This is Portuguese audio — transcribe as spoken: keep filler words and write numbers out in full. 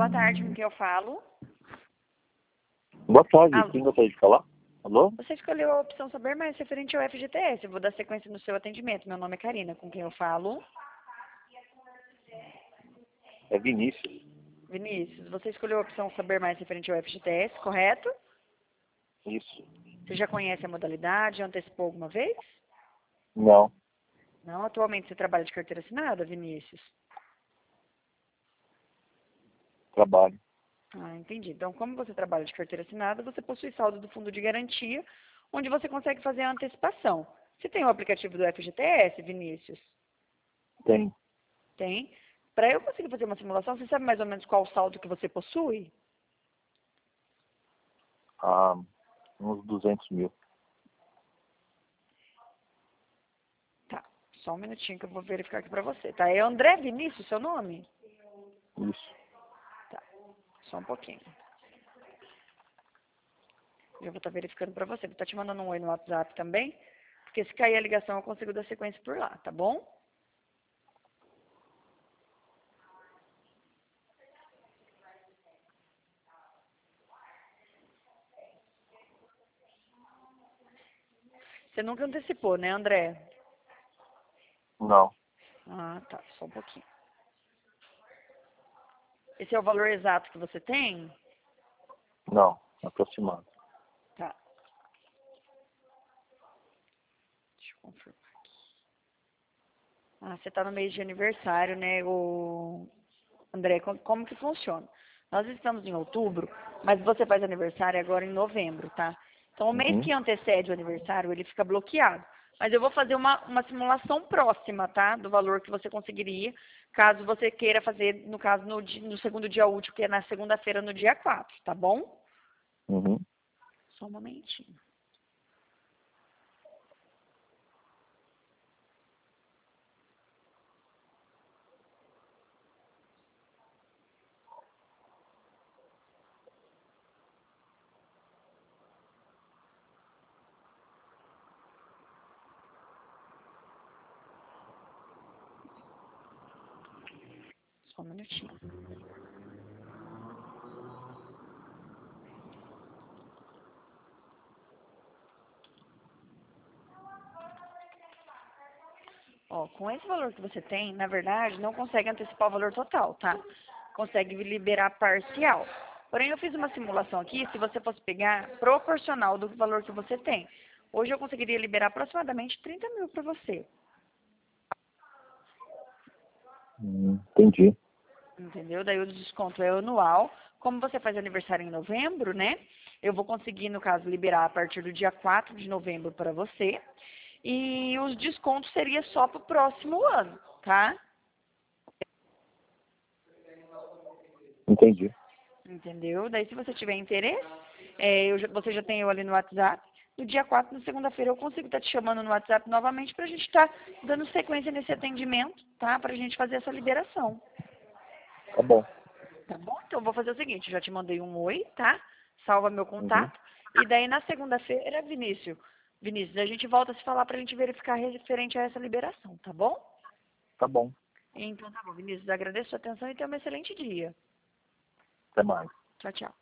Boa tarde, com quem eu falo? Boa tarde, Alô? quem gostaria de falar? Alô? Você escolheu a opção saber mais referente ao F G T S. Eu vou dar sequência no seu atendimento. Meu nome é Karina, com quem eu falo? É Vinícius. Vinícius, você escolheu a opção saber mais referente ao F G T S, correto? Isso. Você já conhece a modalidade? Já antecipou alguma vez? Não, Não, atualmente você trabalha de carteira assinada, Vinícius? trabalho. Ah, entendi. Então, como você trabalha de carteira assinada, você possui saldo do fundo de garantia, onde você consegue fazer a antecipação. Você tem o aplicativo do F G T S, Vinícius? Tem Tem. Para eu conseguir fazer uma simulação, você sabe mais ou menos qual o saldo que você possui? ah, uns duzentos mil. Tá. Só um minutinho que eu vou verificar aqui para você, tá? É André Vinícius, seu nome? Isso. Tá. Só um pouquinho. Eu vou estar verificando para você. Vou estar te mandando um oi no WhatsApp também, porque se cair a ligação eu consigo dar sequência por lá, tá bom? Você nunca antecipou, né, André? Não, Ah, tá. Só um pouquinho. Esse é o valor exato que você tem? não, aproximado. Tá. Deixa eu confirmar aqui. Ah, você tá no mês de aniversário, né, o André? Como, como que funciona? Nós estamos em outubro, mas você faz aniversário agora em novembro, tá? Então, o mês Uhum. que antecede o aniversário, ele fica bloqueado. Mas eu vou fazer uma, uma simulação próxima, tá? Do valor que você conseguiria, caso você queira fazer, no caso, no, di- no segundo dia útil, que é na segunda-feira, no dia quatro, tá bom? Uhum. Só um momentinho. Só um minutinho. Ó, com esse valor que você tem, na verdade, não consegue antecipar o valor total, tá? Consegue liberar parcial. Porém, eu fiz uma simulação aqui, se você fosse pegar proporcional do valor que você tem. Hoje eu conseguiria liberar aproximadamente trinta mil para você, Hum, entendi. entendeu? Daí o desconto é anual. Como você faz aniversário em novembro, né? Eu vou conseguir, no caso, liberar a partir do dia quatro de novembro para você. E os descontos seria só para o próximo ano, tá? Entendi. Entendeu? Daí, se você tiver interesse, é, eu já- você já tem eu ali no WhatsApp. No dia quatro, na segunda-feira, eu consigo estar te chamando no WhatsApp novamente para a gente estar dando sequência nesse atendimento, tá? Para a gente fazer essa liberação. Tá bom. Tá bom? Então, eu vou fazer o seguinte, eu já te mandei um oi, tá? Salva meu Uhum. contato. E daí, na segunda-feira, Vinícius, Vinícius, a gente volta a se falar para a gente verificar referente a essa liberação, tá bom? Tá bom. Então, tá bom, Vinícius, agradeço a sua atenção e tenha um excelente dia. Até mais. Tchau, tchau.